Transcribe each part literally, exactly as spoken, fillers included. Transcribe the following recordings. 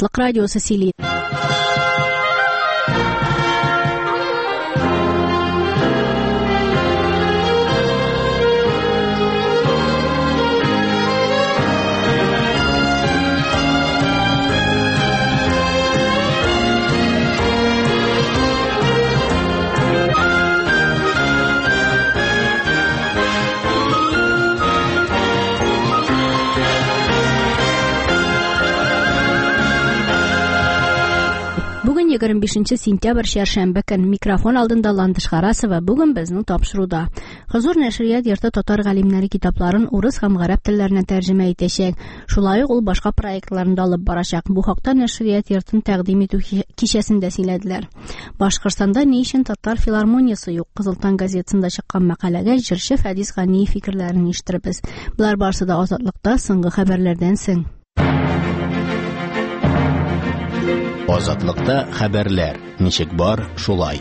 Азатлык радиосы сөйли. егерме бишенче сентябрь чәршәмбе көн микрофон алдында Ландыш Харасова. Бүген безнең тапшыруда Хозур нәшрият йорты татар галимнәре китапларын урыс һәм гарәп телләренә тәрҗемә итәчәк. Шулай ук ул башка проектларында алып барачак. Бу хакта нәшрият йортын тәкъдим итү кичәсендә сөйләделәр. Башкортстанда ни өчен татар филармониясе юк? Кызылтан газетасында чыккан мәкаләгә җырчы Фәдис Гани фикерләрен ишеттербез. Булар барысы да Азатлыкта соңгы хәбәрләрдән соң. Азатлыкта хәбәрләр. Ничек бар, шулай.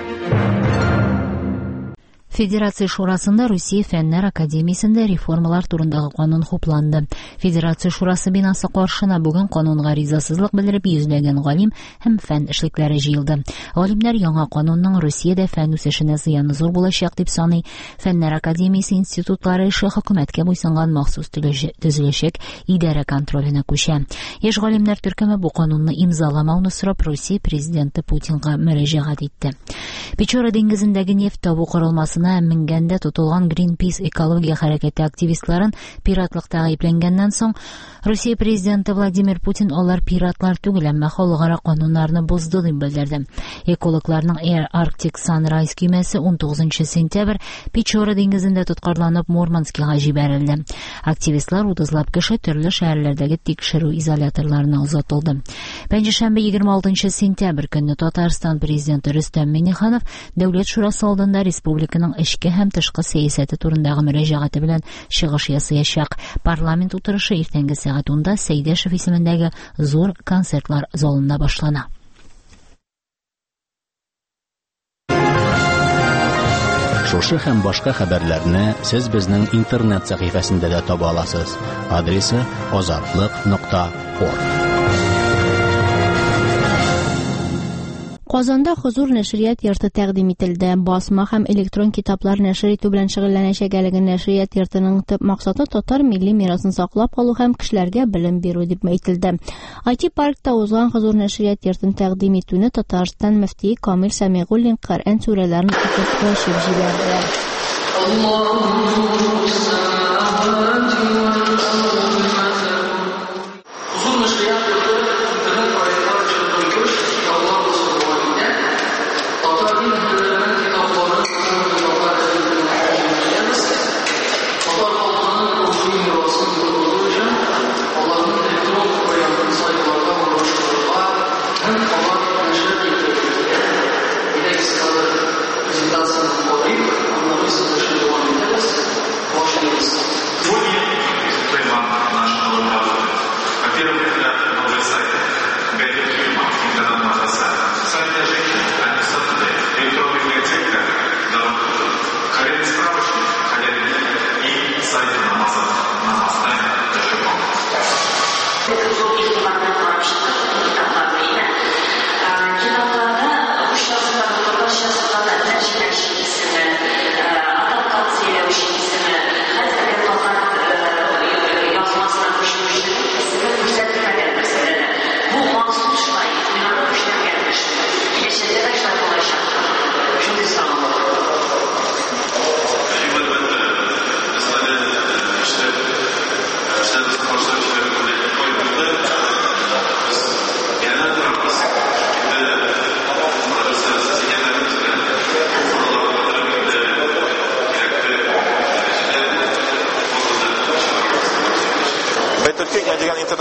Федерация шурасында Русия фәннәр академиясендә реформалар турындагы канун хупланды. Федерация шурасы бинасы каршына бүген канунга ризасызлык белдереп йөзләгән галим һәм фән эшлекләре җыелды. Галимнәр яңа канунның Русиядә фән үсешенә зыяны зур булачак дип саный. Фәннәр академиясе институтлары эше хөкүмәткә буйсынган махсус төзелешек идарә контроленә күчә. Яшь галимнәр төркеме бу канунны имзаламауны сорап Русия президенты Путинга мөрәҗәгать итте. Печора диңгезендәге нефть табу корылмасына менгәндә тотылган Greenpeace экология хәрәкәте активистларын пиратлыкта гаепләнгәннән соң Русия президенты Владимир Путин алар пиратлар түгел, әмма халыкара кануннарны бозды дип белдерде. Экологларның Air Arctic Sunrise көймәсе он тугызынчы сентябрь Печора диңгезендә тоткарланып Мурманскига җибәрелде. Активистлар утызлап кеше төрле шәһәрләрдәге тикшерү изоляторларына озатылды. Пәнҗешәмбе егерме алтынчы сентябрь көнне Татарстан президенты Рөстәм Миңнеханов Дәүләт шурасы алдында республиканың эчке һәм тышкы сәясәте турындагы мөрәҗәгате белән чыгыш ясаячак. Парламент утырышы иртәнге сәгать унда Сәйдәшев исемендәге зур концертлар залында башлана. Шушы һәм башка хәбәрләрне сез безнең интернет сәхифәсендә дә таба аласыз. Адресы азатлык нокта орг. Казанда Хозур нәшрият йорты тәкъдим ителде. Басма һәм электрон китаплар нәшер итү белән шөгыльләнәчәк әлеге нәшрият йортының төп максаты татар милли мирасын саклап калу һәм кешеләргә белем бирү дип әйтелде. ай ти паркта узган Хозур нәшрият йортын тәкъдим итүне Татарстан мөфтие Камил Сәмигуллин Коръән сүрәләрен укып ачып җибәрде.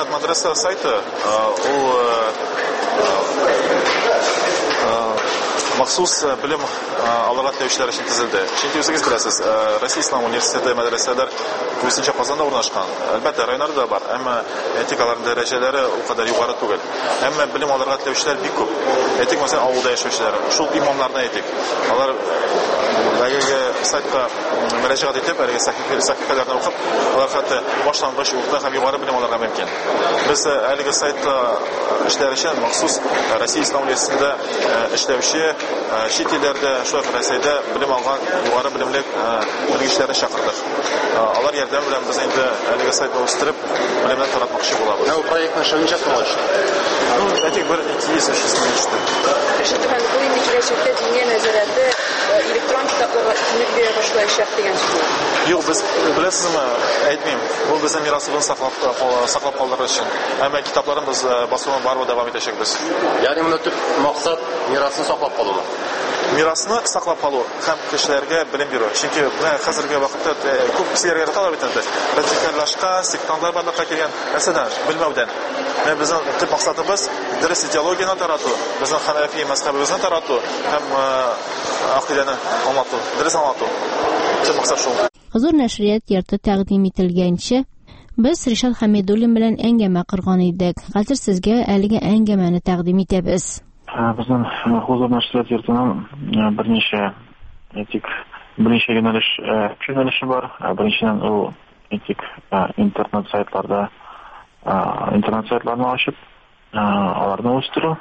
сайты, ул махсус білім алырга теләүчеләр өчен төзелде. Чөнки үзегез беләсез, Россия Ислам университеты мәдрәсәләр күбесенчә Казанда урнашкан. Әлбәттә, районнарда да бар, әмма этикаларның дәрәҗәләре у кадәр югары түгел. Әмма белем алырга теләүчеләр бик күп. Әйтик, мәсәлән, авылда яшәүчеләр, шул имамнарны әйтик. Алар әлеге сайтка мөрәҗәгать итеп, әлеге сәхифәләрне укып, алар хәтта башлангыч, урта һәм югары белем алырга мөмкин. Без әлеге сайтта эшләр өчен махсус Россия Ислам университетында эшләүче чит илләрдә, шулай Россиядә белем алган югары белемле белгечләрне чакырдык. Алар ярдәм белән без инде әлеге сайтны үстереп, белемне таратмакчы булабыз. Бу проектны шунча тулышты. Ну, әйтик, бер ике йөз өч йөз төште. Шәһәр бу инде киләчәктә динья нәзәрәте электрон китапларга үтенеп бирә башлаячак дигән сүз. Юк, без беләсезме, әйтмим. Бу безнең мирасыбыз саклап саклап калдырыр өчен. Әмма китапларыбыз басуны барып дәвам итәчәкбез. Ягъни моны төп максат мирасын саклап калу. Мирасны саклап калу һәм кешеләргә белем бирү. Чөнки хәзерге вакытта күп кешеләргә таләп ителде. Радикаллашка, сектантлар барлыкка килгән нәрсәдән, белмәүдән. Менә безнең төп максатыбыз дөрес идеологияны тарату, безнең хәнәфи мазһабыбызны тарату һәм акыйдәне аңлату, дөрес аңлату. Төп максат шул. Хозур нәшрият йорты тәкъдим ителгәнчә, без Ришат Хәмидуллин белән әңгәмә корган идек. Хәзер сезгә әлеге әңгәмәне тәкъдим итәбез. Безнең Хозур нәшрият йортының берничә этик берничә юнәлеш юнәлеше бар. Беренчедән ул этик интернет сайтларда интернет сайтларны ачып, аларны үстерү.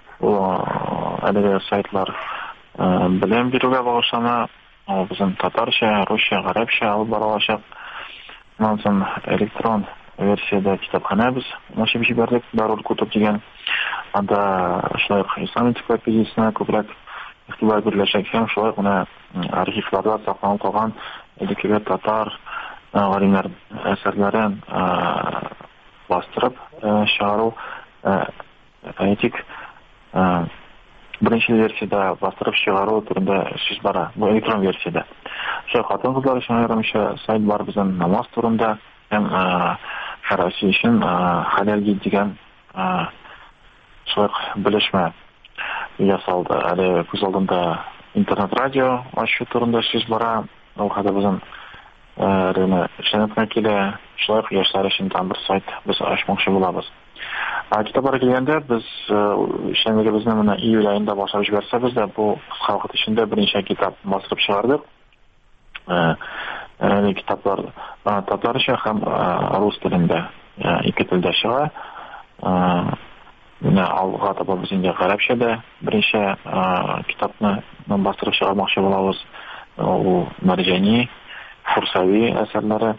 Әлеге сайтлар белем бирүгә багышлана. Безнең татарча, русча, гарәпчә алып барылачак. Моннан соң электрон версияда китапханә без ачып җибәрдек, Дарул Кутуб дигән. Анда шулай ислам энциклопедиясенә күбрәк игътибар биреләчәк һәм шулай гына архивларда сакланып калган элекке татар галимнәр әсәрләрен бастырып чыгару, әйтик, беренче версияда бастырып чыгару турында сүз бара. Бу электрон версияда. Шулай хатын-кызлар өчен аерымча сайт бар безнең намаз турында һәм Россия өчен хәләл дигән шулай белешмә ясалды. Әле күз алдында интернет-радио ачу турында сүз бара. Ул хәзер безнең рәне эшләнеп килә. Шулай яшьләр өчен там бер сайт без ачмакчы булабыз. Китапларга килгәндә, без эшләнергә безне менә июль аенда башлап җибәрсәбез дә, бу кыска вакыт эчендә берничә китап бастырып чыгардык. Әле китаплар татарча һәм рус телендә, ике телдә чыга. Менә алга таба без инде гарәпчәдә берничә китапны бастырып чыгармакчы булабыз. Ул Марҗани, Фурсави әсәрләре.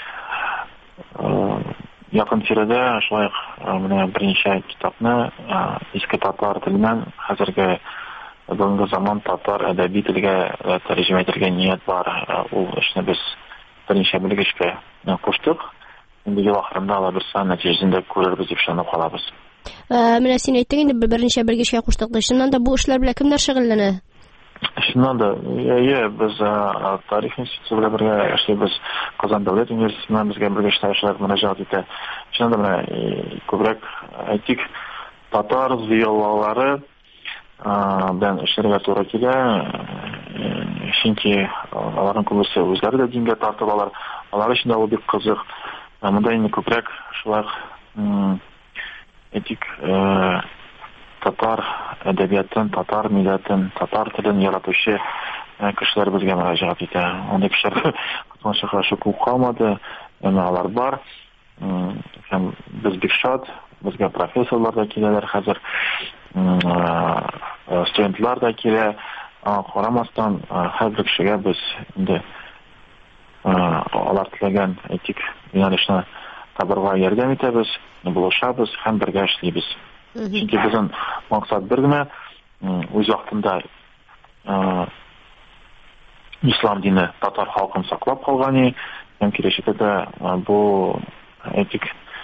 Якын тирәдә шулай менә берничә китапны иске татар теленнән хәзерге бүгенге заман татар әдәби телгә тәрҗемә итәргә ният бар. Ул эшне без берничә белгечкә куштык. Инде ел ахырында алар сан нәтиҗәсендә күрербез дип ышанып калабыз. Менә син әйттең инде берничә белгечкә куштык. Шуннан да бу эшләр белән кемнәр шөгыльләнә? Шуннан да, я без тарих институты белән бергә эшлибез. Казан дәүләт университетында безгә белгечләр эшләр мөрәҗәгать итә. Шуннан да менә күбрәк әйтик татар зыялылары белән эшләргә туры килә. Чөнки аларның күбесе үзләре дә дингә тартып алар. Алар өчен дә ул бик кызык. Монда инде күбрәк шулай этик татар әдәбиятын, татар милләтен, татар телен яратучы кешеләр безгә мөрәҗәгать итә. Андый кешеләр катнашырга шук калмады, әмма алар бар. Һәм без бик шат, безгә профессорлар да киләләр хәзер, студентлар да килә. Карамастан һәр кешегә без инде алар теләгән этик юнәлешне табырга ярдәм итәбез, булышабыз һәм бергә эшлибез. Чөнки безнең максат бер генә, үз вакытында ислам дине татар халкын саклап калган, һәм киләчәктә дә бу этик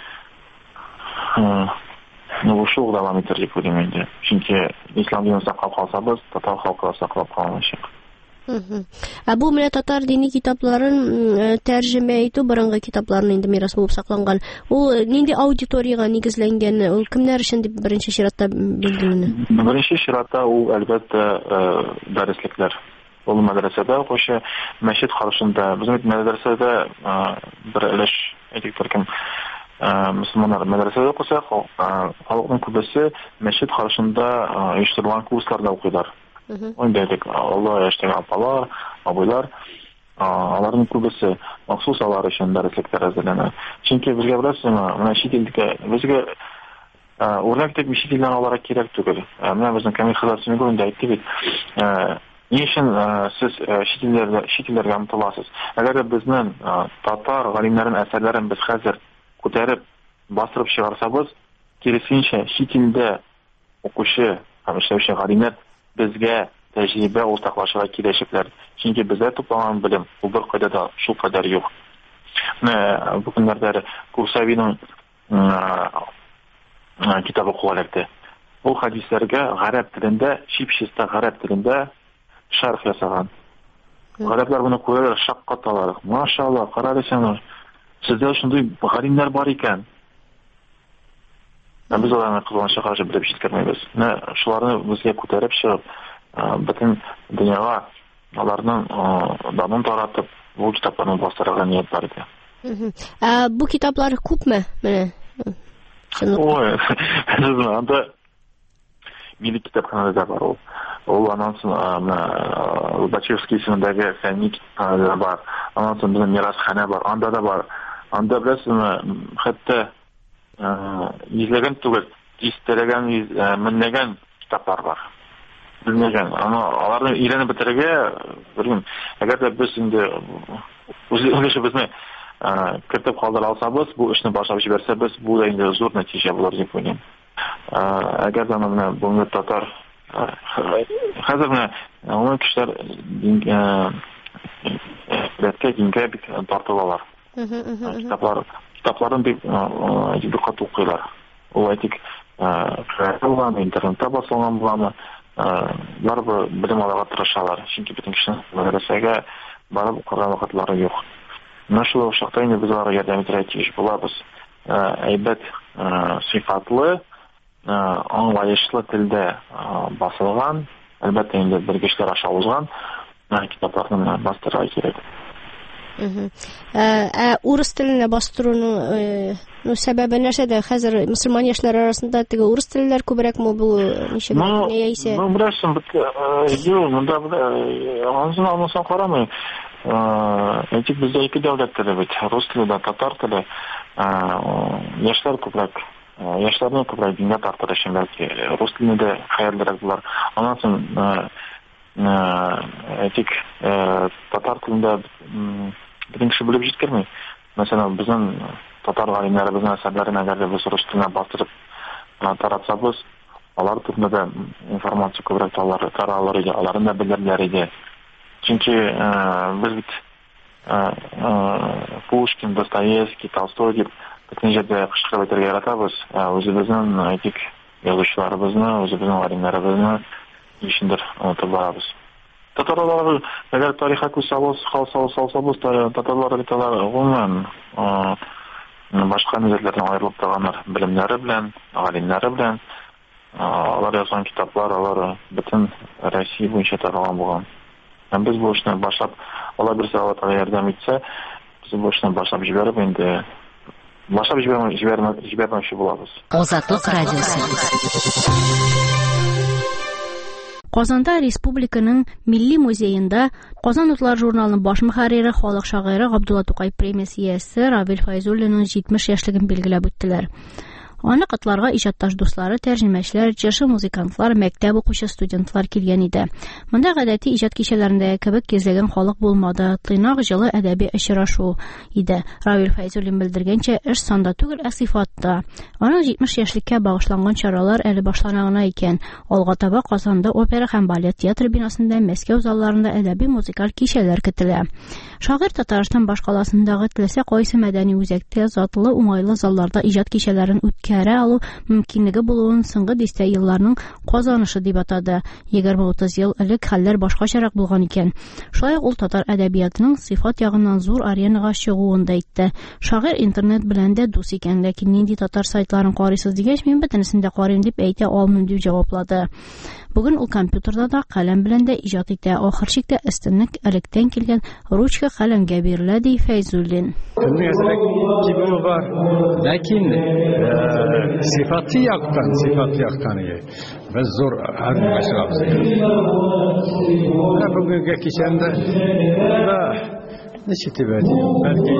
ну шул дәвам итәр дип уйлыйм инде. Чөнки ислам динен саклап калсабыз, татар халкы саклап калачак. Ә бу менә татар дини китапларын тәрҗемә итү, борынгы китапларны инде мирас булып сакланган. Ул нинди аудиториягә нигезләнгән? Ул кемнәр өчен дип беренче чиратта билгеләнә? Беренче чиратта ул әлбәттә дәреслекләр. Ул мәдрәсәдә укучы, мәчет каршында. Безнең мәдрәсәдә бер өлеш әйтик торкан мөселманнар мәдрәсәдә укыса, халыкның күбесе мәчет каршында оештырылган курсларда укыйлар. Онда дик Алла яшьтәге апалар, абыйлар, аларның күбесе махсус алар өчен дәреслектәр әзерләнә. Чөнки безгә беләсезме, менә чит илдә безгә үрнәк итеп чит илдән аларга кирәк түгел. Менә безнең Камил Хәзрәт гүрендә әйтте бит. Ни өчен сез чит илләргә чит илләргә омтыласыз? Әгәр безнең татар галимнәрен әсәрләрен без хәзер күтәреп бастырып чыгарсабыз, киресенчә чит илдә укучы һәм эшләүче галимнәр безгә тәҗрибә уртаклашырга киләчәкләр. Чөнки бездә туплаган белем ул бер кайда да шул кадәр юк. Менә бу көннәрдә Курсавиның китабы куелды. Ул хадисләргә гарәп телендә, чип-чиста гарәп телендә шарх ясаган. Гарәпләр моны күрәләр, шаккаталар. Машалла, каралысың, сездә шундый галимнәр бар икән. Biz аларны кызганычка каршы белеп җиткермәйбез. Менә шуларны безгә күтәреп чыгып, бөтен дөньяга аларның данын таратып, бу китапларны бастырырга ният бар иде. Ә бу китаплар күпме? Менә. Ой, анда милли китапханада бар ул. Ул аннан соң менә Лобачевский исемендәге фәнни китапханада бар. Аннан соң безнең мирасханә бар, анда да бар. Анда беләсезме, хәтта изләгән түгел, истәләгән, меңләгән китаплар бар. Белмәгән. Аны аларны өйрәнеп бетерергә, белмим, әгәр дә без инде үзебезне кертеп калдыра алсабыз, бу эшне башлап җибәрсәбез, бу да инде зур нәтиҗә булыр дип уйлыйм. Әгәр дә менә бу татар хәзер менә ул кешеләр дингә дингә бик тартылалар. Китаплар Китапларын бик бик каты укыйлар. Ул әйтик, кырылган, интернетта басылган буламы, барыбер белем алырга тырышалар. Чөнки бөтен кешенең мәдрәсәгә барып укырга вакытлары юк. Менә шул вакытта инде без аларга ярдәм итәргә тиеш булабыз. Әйбәт, сыйфатлы, аңлаешлы телдә басылган, әлбәттә инде белгечләр аша узган китапларны бастырырга кирәк. Ә урыс теленә бастыруның ну сәбәбе нәрсәдә? Хәзер мөселман яшьләр арасында теге урыс теллеләр күбрәкме бу ничек яисә? Ну, беләсем, бит юк, монда ансын ансын карамый. Әйтик, бездә ике дәүләт теле бит, рус теле дә, татар теле. Яшьләр күбрәк, яшьләрне күбрәк дингә тартыр өчен бәлки рус теленә дә хәерлерәк булар. Аннан соң әйтик, татар телендә бөтен кеше белеп җиткерми. Мәсәлән, безнең татар галимнәребезнең әсәрләрен әгәр дә без рус теленә бастырып таратсабыз, алар турында да информация күбрәк таралыр иде, аларны да белерләр иде. Чөнки без бит Пушкин, Достоевский, Толстой дип бөтен җирдә кычкырып әйтергә яратабыз. Үзебезнең әйтик, язучыларыбызны, үзебезнең галимнәребезне ишендер онытып барабыз. Татарлар, әгәр тарихка күз салсабыз, татарлар бит алар гомумән башка милләтләрдән аерылып торганнар, белемнәре белән, галимнәре белән. Алар язган китаплар, алар бөтен Россия буенча таралган булган. Һәм без бу эшне башлап, алар берсе аларга ярдәм итсә, без бу эшне башлап җибәреп инде башлап җибәрмәкче булабыз. Азатлык радиосы. Казанда республиканың Милли музеенда Казан утлар журналының баш мөхәррире, халык шагыйре Габдулла Тукай премиясе иясе Равил Файзуллинның җитмеш яшьлеген билгеләп үттеләр. Аны котларга иҗатташ дуслары, тәрҗемәчеләр, җырчы музыкантлар, мәктәп укучы студентлар килгән иде. Монда гадәти иҗат кичәләрендә кебек гизләгән халык булмады, тыйнак җылы әдәби очрашу иде. Равил Файзуллин белдергәнчә, эш санда түгел, ә сыйфатта. Аның җитмеш яшьлеккә багышланган чаралар әле башлана гына икән. Алга таба Казанда опера һәм балет театры бинасында, Мәскәү залларында әдәби музыкаль кичәләр көтелә. Шагыйрь Татарстан башкаласындагы теләсә кайсы мәдәни үзәктә затлы, уңайлы залларда иҗат кичәләрен үткәрә чара алу мөмкинлеге булуын соңгы дистә елларның казанышы дип атады. егерме утыз ел элек хәлләр башкачарак булган икән. Шулай ул татар әдәбиятының сыйфат ягыннан зур аренага чыгуын да әйтте. Шагыйрь интернет белән дә дус икән, ләкин нинди татар сайтларын карыйсыз дигәч, мин бөтенесен дә карыйм дип әйтә алмыйм дип җаваплады. Бүген ул компьютерда да каләм белән дә иҗат итә. Ахыр чиктә өстенлек электән килгән ручка каләмгә бирелә ди Фәйзуллин. Кибу бар, ләкин сыйфаты яктан, сыйфаты яктан без зур армия чыгабыз. Бүгенге кичәндә ничек дип әйтим, бәлки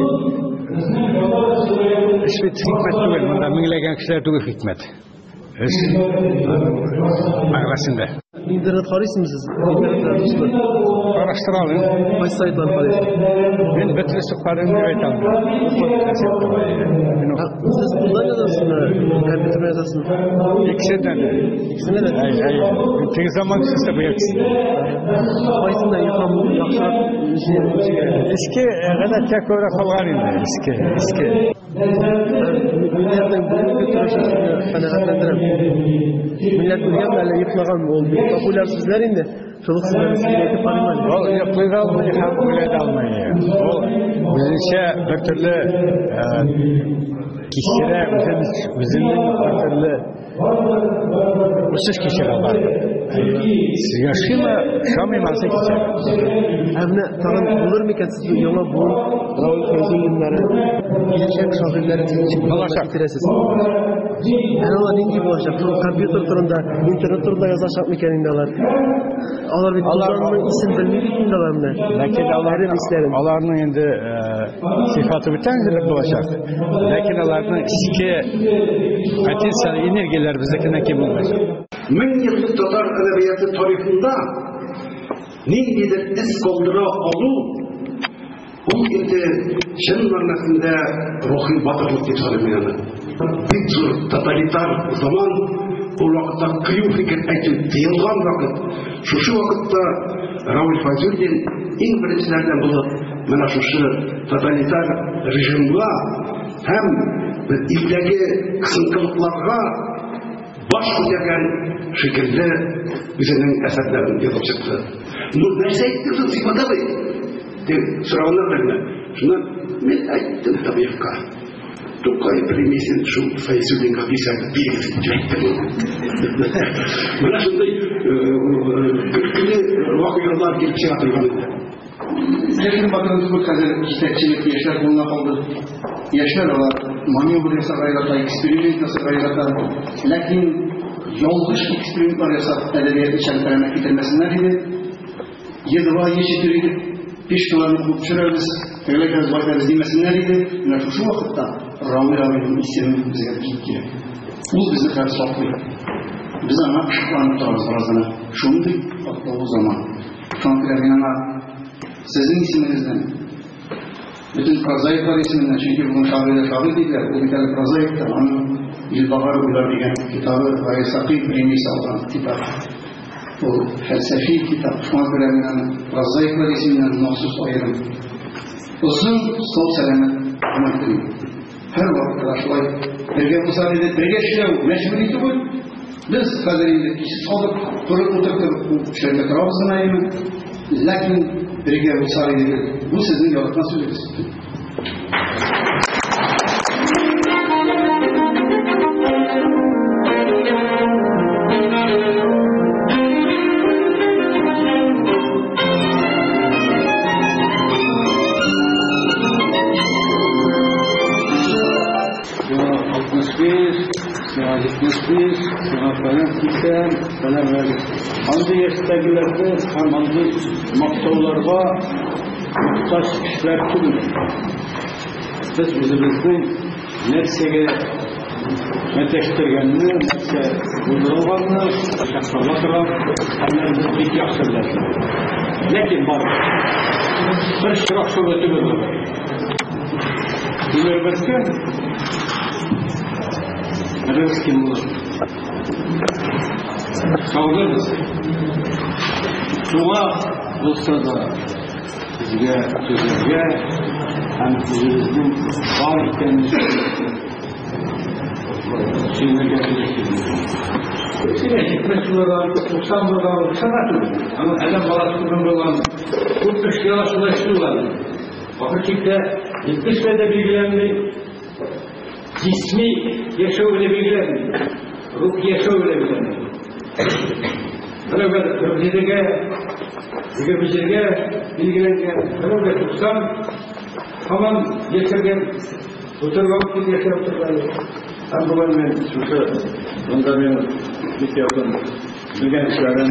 эшвит хикмәт түгел, монда меңләгән кешеләр түгел хикмәт. Эш мәгънәсендә. İnternet karışsınız siz? İnternetten dostlar. Araştıralım. Kaç saytlar karışsınız? Ben betresi karını öğretim. Siz kullanıyorsunuz kompüter yazısını? İkisinden de. İkisine de? Hayır, hayır. Tek zaman sizde bu ikisi. Kaysından yıkam, yakşar, eski, kadar tek öyle kalgan indi. Eski, eski. Milletten bugünkü tıraşasını kanaatləndirəm. Millet bilgən mələ yıqlağan oldu. Popüler sizler indi. Çoluk sizlerin sigareti parayla. O yıqlaydı almayı, hem öyle almayı. O bizimce bir türlü kişilere, bizimle bir türlü uçuş kişiler var. Yaşayma, şamaymansa geçer. Әміне тағын bulur mu eken siz yola bu Raul Feyzullinleri, gelişen şahirleri sizin için bitiresiz? Yani ola ne gibi olacak? Kompüter turunda, internet turunda yazacak mı kendindeler? Alar bir kullanımın isim bilmeyip kindeler mi? Lakin alarının indi sıfatı bütünlük olacak. Lakin alarının iski potensial energiyalar bizdekine kim olacak? Min yıllık Tatar edebiyatı tarihinde nindidir iz kaldıra alu, bu indi şen manasında ruhi batırlık geçirmeyen. Bir tür totalitar zaman o vakitte kıyım fikir aytın tıyılgan vakit. Şu şu vakitte Raul Feyzulin en birinçilerden bulup mana şu şu totalitar rejimle hem ildeki kısıntılıklarga baş koyarken şekilde bizden eserlerini yazıp çıktı. Bu nerede yaptığınız ifade mi? De soranlar benimle. Şundan ben aytım tabii ki. Tukay premisin şu Feyzulin kapısı bir direktörü. Bana şimdi kırklı vakıyalar gelip çıkartılmalı. Sizlerin bakınız bu kadar kitapçılık yaşlar bununla kaldı. Yaşlar var. Manevr yasa gayrata, eksperiment yasa gayrata. Lakin yanlış eksperimentler yasa edebiyat içeriklerine getirmesinler gibi. Yedva yeşitleri pişkilerini bulup çüreriz. Öyle biraz bakarız demesinler gibi. Ve şu vakitte Ramil abinin ismini bize gitti. Bu bizi karşılaklıyor. Biz ama şıklanıp tutarız birazdan. Şunu da o zaman. Şu an planına sizin isminizden bütün prozayiklar isminden, çünkü bunun şahırıyla şahır değiller, bu bir tane prozayiktir. Onun İlbahar Uylar diyen kitabı ve Sakî premisi alan kitap. O felsefi kitap, şu an planına prozayiklar isminden mahsus ayırım. Uzun sol selamet anlattırıyor. Her vakit karşılay, birge musal edip, birge şilev, meşguliyeti bu. Biz kaderinde kişi salıp, durup oturup, şöyle karabızın ayımı. Lakin birge musal edip, bu sizin yalıtma süresi. Falan verdik. Hangi yaştakilerdi, hangi maktavlarga muhtaç kişiler kimdi? Biz özümüzün nefsege meteştirgenini, nefse uydurulganını, şaşırlatırgan, hamlarımız bir yaxşırlar. Lakin var, bir şırak şu ötü bölüm. Bilir bilsin, nefes kim olur? Sağlarız. Şuna olsa da bizge, sözlerge hem sözümüzün var ikenini Şimdi getirdik. Sine gitmek yıllardan, doksan yıllardan sanat ama adam balası kurun olan kırk yıla sulaştılar. Fakirlikte yetmiş sene bilgilerini cismi yaşa öyle bilgilerini, ruh yaşa öyle bilgilerini. Böyle böyle kırmızıge, yigirmicilige bilgilengen, böyle böyle tutsan tamam geçirgen, oturmak gibi yaşa oturmayı. Ben bu ben şurada, bunda ben bir yaptım. Bu gençlerin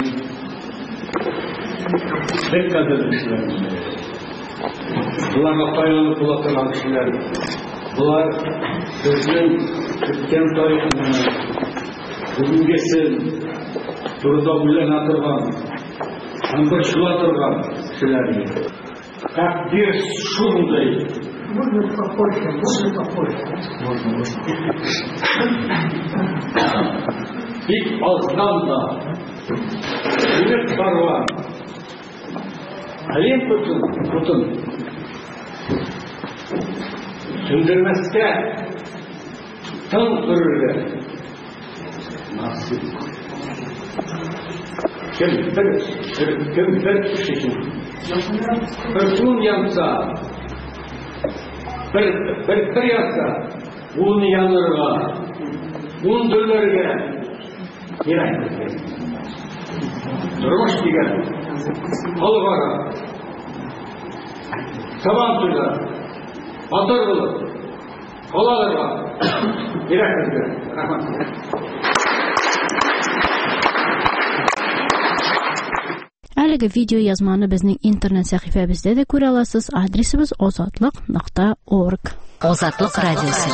tek kadınmışlar. Bunlarga faydalı kulaklardan kişiler. Bunlar bizning Türkiye tarixini, bugünkisi turda uylana turgan, anlaşıla turgan kişiler. Takdir şunday. Можно попозже, можно попозже. Можно, можно. Бик аздан да ümit karvan. Ayın tutun, tutun. Sündürmezke tın dururlar. Nasıl? Kim bir, kim bir kişi. Kırkın yansa, bir, bir, bir yansa, bunu yanırga, bunu döllerge, gerek. Durmuş digen, halvara, saban tuylar, atır kılıp, kolalarga, gerek. Rahmat. Әлеге видео язманы безнең интернет сәхифәбездә дә күрә аласыз. Адресыбыз озатлык нокта орг. Озатлык радиосы.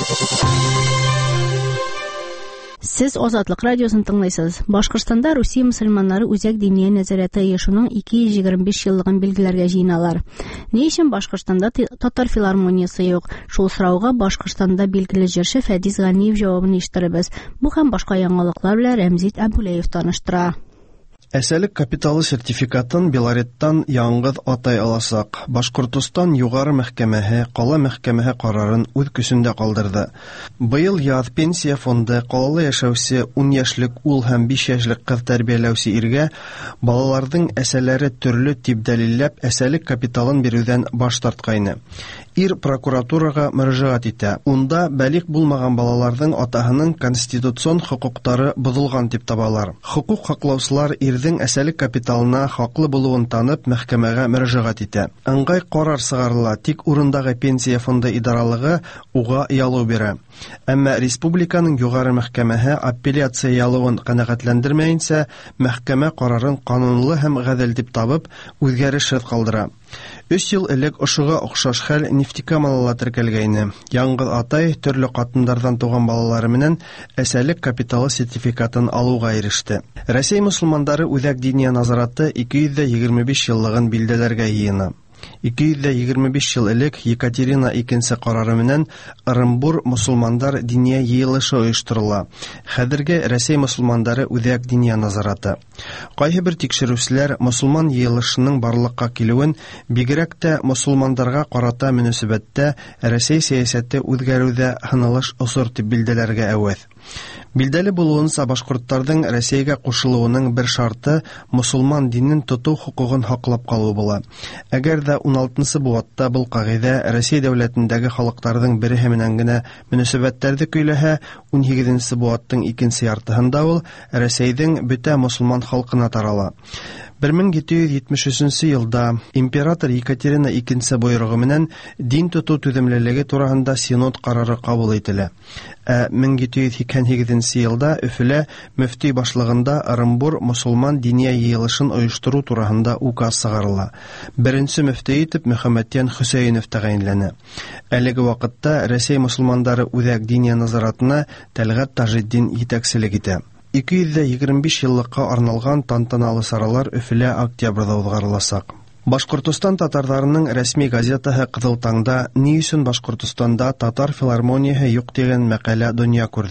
Сез Озатлык радиосын тыңлайсыз. Башкортстанда Русия мөселманнары үзәк диния нәзарәте оешуның ике йөз егерме биш еллыгын билгеләргә җыеналар. Ни өчен Башкортстанда татар филармониясе юк? Шул сорауга Башкортстанда билгеле җырчы Фәдис Ганиев җавабын ишеттербез. Бу һәм башка яңалыклар белән Рәмзит Әбүләев таныштыра. Әсәлек капиталы сертификатын Белореттан яңгыз атай аласак. Башкортстан югары мәхкәмәһе кала мәхкәмәһе карарын үз көсендә калдырды. Быел яз пенсия фонды калалы яшәүче ун яшьлек ул һәм биш яшьлек кыз тәрбияләүче иргә балаларның әсәләре төрле тип дәлилләп әсәлек капиталын бирүдән баш тарткайны. Ир прокуратурага мөрәҗәгать итә. Унда бәлик булмаган балаларның атаһының конституцион хокуклары бозылган дип табалар. Хукук хаклаучылар ирдең әсәлек капиталына хаклы булуын танып мәхкәмәгә мөрәҗәгать итә. Аңгай карар сыгарыла, тик урындагы пенсия фонды идаралыгы уга ялу бирә. Әмма республиканың югары мәхкәмәһе апелляция ялуын канәгатьләндермәенчә, мәхкәмә карарын канунлы һәм гадел дип табып, үзгәрешсез калдыра. Өч ел элек ошыга охшаш хәл Нефтекамалда теркәлгәйне. Яңгыз атай төрле катындардан туган балалары менән әсәлек капиталы сертификатын алуга иреште. Россия мөселманнары үзәк диния назараты ике йөз егерме биш еллыгын билдәләргә йыена. ике йөз егерме биш ел элек Екатерина икенче карары менән Оренбур мөселманнар диния йыелышы оештырыла. Хәзерге Россия мөселманнары үзәк диния назараты. Кайһы бер тикшерүчеләр мөселман йыелышының барлыкка килүен, бигрәк тә мөселманнарга карата мөнәсәбәттә Россия сәясәте үзгәрүдә хынылыш осыр дип билдәләргә әвәз. Билдәле булуынча, башкортларның Россиягә кушылуының бер шарты мөселман динен тоту хукугын хаклап калу була. Әгәр дә ун алтынчы буатта был кагыйдә Россия дәүләтендәге халыкларның бере менән генә мөнәсәбәтләрне көйләһә, ун сигезенче буаттың икенче яртыһында ул Россиянең бөтә мөселман халкына тарала. bir ming yetti yuz yetmish uchinchi елда император Екатерина икенче буйрыгы менән дин тоту түземлелеге турасында синод карары кабул ителә. Ә мең җиде йөз сиксән сигезенче елда Өфөлә мөфти башлыгында Оренбур мөселман диния йыелышын оештыру турасында указ сыгарыла. Беренче мөфти итеп Мөхәммәдьян Хөсәенов тәгаенләнә. Әлеге вакытта Россия мөселманнары үзәк диния назаратына Тәлгать Таҗетдин җитәкчелек итә. ике йөз егерме биш еллыкка арналган тантаналы саралар Өфөлә октябрьдә узгарылачак. Башкортстан татарларының рәсми газетаһы Кызыл таңда ни өчен Башкортстанда татар филармонияһы юк дигән мәкалә дөнья күрде.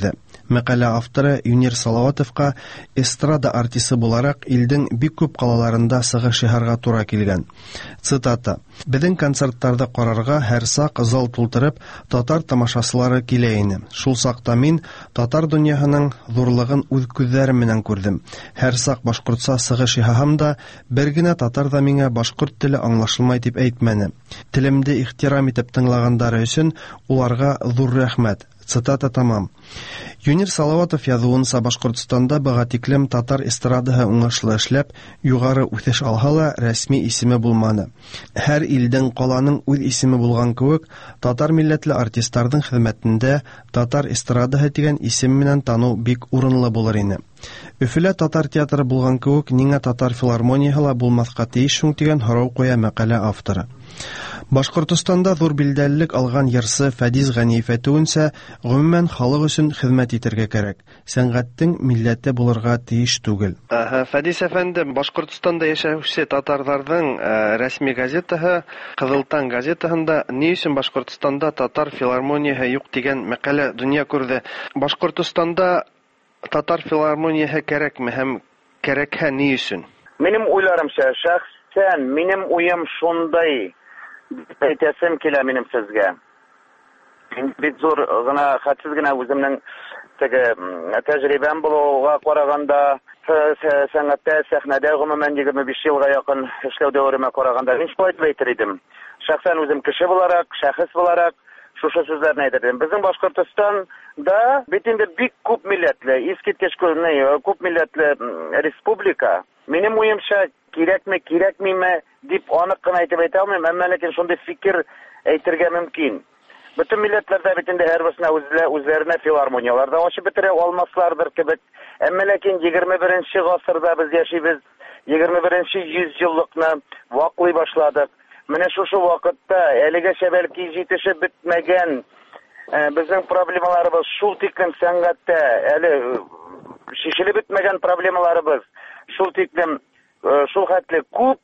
Мәкалә авторы Юнир Салаватовка эстрада артисты буларак илдең бик күп калаларында сыгыш яһарга туры килгән. Цитата: "Безнең концертларда карарга һәр сак зал тултырып татар тамашачылары килә иде. Шул сакта мин татар дөньяһының зурлыгын үз күзләрем белән күрдем. Һәр сак башкортса сыгыш яһам да, бер генә татар да миңа башкорт теле аңлашылмай дип әйтмәне. Телемде ихтирам итеп тыңлагандары өчен уларга зур рәхмәт." Цитата тамам. Юнир Салаватов язуынса, Башкортстанда быга тиклем татар эстрадаһы уңышлы эшләп, югары үсеш алһа ла, рәсми исеме булманы. Һәр илдең, каланың үз исеме булган кебек, татар милләтле артистларның хезмәтендә татар эстрадаһы дигән исем менән тану бик урынлы булыр иде. Өфөлә татар театры булган кебек, нигә татар филармонияһы ла булмаска тиеш шуң дигән һорау куя мәкалә авторы. Башкортстанда зур билдәлелек алган йырсы Фәдис Ганиев әйтүенсә, гомумән халык өчен хезмәт итәргә кирәк. Сәнгатьтең милләте булырга тиеш түгел. Фәдис әфәнде, Башкортстанда яшәүче татарларның рәсми газетаһы Кызыл таң газетаһында ни өчен Башкортстанда татар филармонияһы юк дигән мәкалә дөнья күрде. Башкортстанда татар филармонияһы кирәкме һәм кирәкһә ни өчен? Минем уйларымча, шәхсән минем уем шундай әйтәсем килә минем сезгә. Бит зур гына хәтсез генә үземнең теге тәҗрибәм булуга караганда, сәнгатьтә, сәхнәдә гомумән егерме биш елга якын эшләү дәвремә караганда мин шулай әйтер идем. Шәхсән үзем кеше буларак, шәхес буларак шушы сүзләрне әйтәм. Безнең Башкортстанда бит инде бик күп милләтле, искиткеч күп милләтле республика. Минем уемча, кирәкме, кирәкмиме дип анык кына әйтеп әйтә алмыйм, әмма ләкин шундый фикер әйтергә мөмкин. Бөтен милләтләрдә бит инде һәрберсенә үзләренә филармониялар да ачып бетерә алмаслардыр кебек. Әмма ләкин егерме беренче гасырда без яшибез, егерме беренче йөзьеллыкны ваклый башладык. Менә шушы вакытта әлегәчә бәлки җитешеп бетмәгән безнең проблемаларыбыз шул тиклем сәнгатьтә, әле шишелеп бетмәгән проблемаларыбыз шул тиклем шул хәтле күп.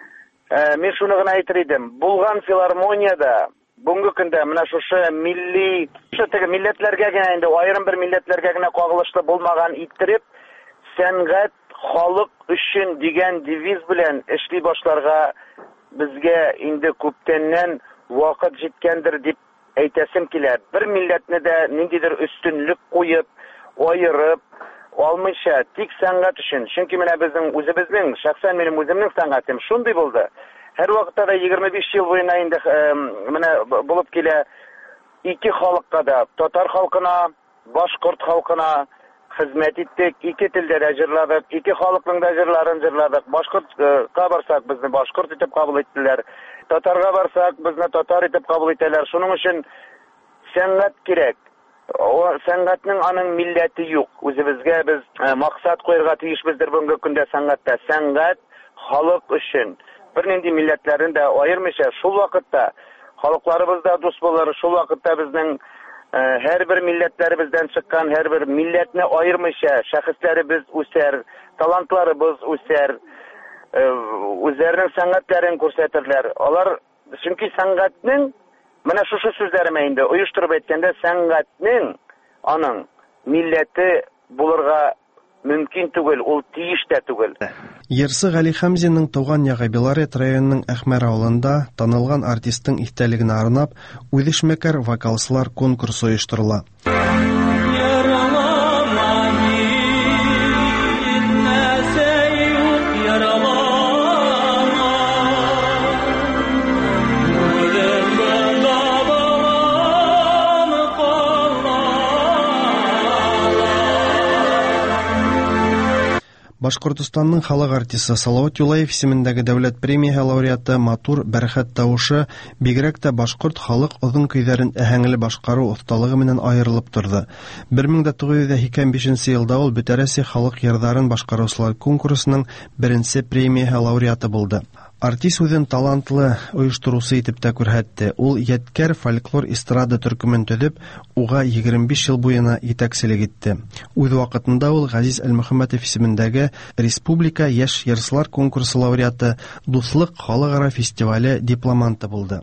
Мин шуны гына әйтер идем. Булган филармониядә бүгенге көндә менә шушы милли, шушы теге милләтләргә генә инде аерым бер милләтләргә генә кагылышлы булмаган иттереп, сәнгать халык өчен дигән девиз белән эшли башларга безгә инде күптәннән вакыт җиткәндер дип әйтәсем килә. Бер милләтне дә ниндидер өстенлек куеп, аерып алмыйча, тик сәнгать өчен. Чөнки менә безнең үзебезнең, шәхсән минем үземнең сәнгатем шундый булды. Һәр вакытта да егерме биш ел буена инде менә булып килә ике халыкка да, татар халкына, башкорт халкына хезмәт иттек, ике телдә дә җырладык, ике халыкның да җырларын җырладык. Башкортка барсак, безне башкорт итеп кабул иттеләр. Татарга барсак, безне татар итеп кабул итәләр. Шуның өчен сәнгать кирәк. Сәнгатьнең аның милләте юк. Үзебезгә без максат куярга тиешбездер бүгенге көндә сәнгатьтә. Сәнгать халык өчен. Бернинди милләтләрен дә аермыйча, шул вакытта халыкларыбыз да дус булыр. Шул вакытта безнең һәрбер милләтләребездән чыккан һәрбер милләтне аермыйча шәхесләребез үсәр, талантларыбыз үсәр, үзләренең сәнгатьләрен күрсәтерләр. Алар, чөнки сәнгатьнең менә шушы сүзләремә инде оештырып әйткәндә, сәнгатьнең аның милләте булырга мөмкин түгел, ул тиеш тә түгел. Йырсы Гали Хәмзинең туган ягы Белорет районының Әхмәр авылында танылган артистның ихтәлегенә арнап үҙешмәкәр вокалсылар конкурсы оештырыла. Башкортстанның халык артисты Салават Юлаев исемендәге дәүләт премияһы лауреаты матур бәрхәт тавышы бигрәк тә башкорт халык озын көйҙәрен аһәңле башҡарыу оҫталығы менән айырылып торҙы. бер мең туғыҙ йөҙ һикмән бишенсе йылда ул Бөтәрәсия халык йырҙарын башҡарыусылар конкурсының беренсе премияһы лауреаты булды. Артист үҙен талантлы ойоштороусы итеп тә күрһәтте. Ул Йәткәр фольклор эстрада төркөмөн төҙөп, уға егерме биш йыл буйына етәкселек итте. Үҙ ваҡытында ул Ғәзиз Әлмөхәмәтов исемендәге Республика йәш йырсылар конкурсы лауреаты, Дуҫлыҡ халыҡ-ара фестивале дипломанты булды.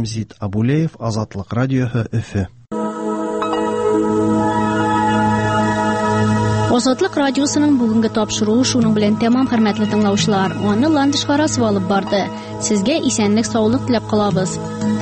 Рәмзит Абулеев, Азатлык радиоһы, Өфе. Азатлык радиосының бүгенге тапшыруы шуның белән тәмам, хөрмәтле тыңлаучылар. Аны Ландышкарасы алып барды. Сезгә исәнлек, саулык теләп калабыз.